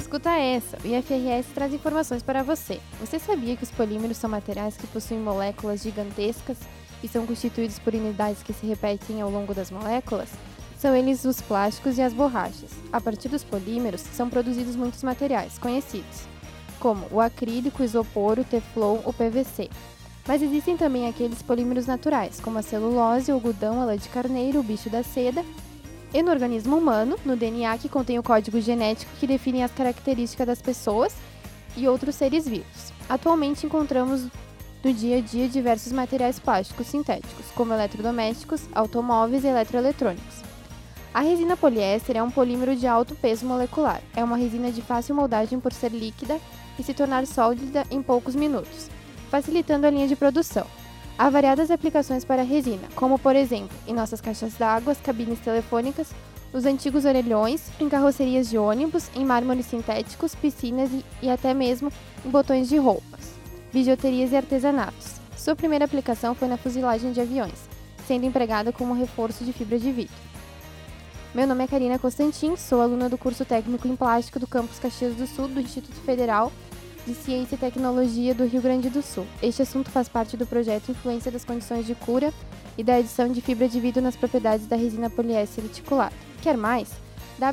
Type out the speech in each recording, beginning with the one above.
Escuta essa, o IFRS traz informações para você. Você sabia que os polímeros são materiais que possuem moléculas gigantescas e são constituídos por unidades que se repetem ao longo das moléculas? São eles os plásticos e as borrachas. A partir dos polímeros, são produzidos muitos materiais conhecidos, como o acrílico, o isopor, o teflon, o PVC. Mas existem também aqueles polímeros naturais, como a celulose, o algodão, a lã de carneiro, o bicho da seda. E no organismo humano, no DNA, que contém o código genético que define as características das pessoas e outros seres vivos. Atualmente encontramos no dia a dia diversos materiais plásticos sintéticos, como eletrodomésticos, automóveis e eletroeletrônicos. A resina poliéster é um polímero de alto peso molecular. É uma resina de fácil moldagem por ser líquida e se tornar sólida em poucos minutos, facilitando a linha de produção. Há variadas aplicações para a resina, como por exemplo, em nossas caixas d'água, cabines telefônicas, nos antigos orelhões, em carrocerias de ônibus, em mármores sintéticos, piscinas e até mesmo em botões de roupas, bijuterias e artesanatos. Sua primeira aplicação foi na fuselagem de aviões, sendo empregada como reforço de fibra de vidro. Meu nome é Karina Constantin, sou aluna do curso técnico em plástico do campus Caxias do Sul, do Instituto Federal de Ciência e Tecnologia do Rio Grande do Sul. Este assunto faz parte do projeto Influência das Condições de Cura e da adição de fibra de vidro nas propriedades da resina poliéster reticulada. Quer mais?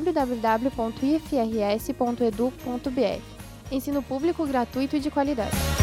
www.ifrs.edu.br. Ensino público gratuito e de qualidade.